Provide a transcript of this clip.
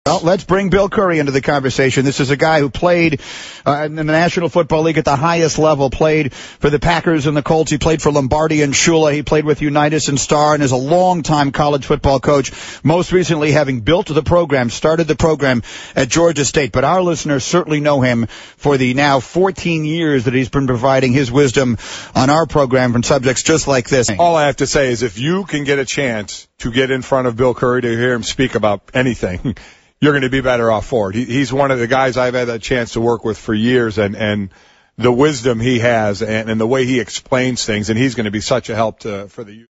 Well, let's bring Bill Curry into the conversation. This is a guy who played in the National Football League at the highest level, played for the Packers and the Colts. He played for Lombardi and Shula. He played with Unitas and Star and is a long-time college football coach, most recently having built the program, started the program at Georgia State. But our listeners certainly know him for the now 14 years that he's been providing his wisdom on our program from subjects just like this. All I have to say is if you can get a chance to get in front of Bill Curry to hear him speak about anything, you're going to be better off for it. He's one of the guys I've had a chance to work with for years, and the wisdom he has and the way he explains things, and he's going to be such a help for the youth.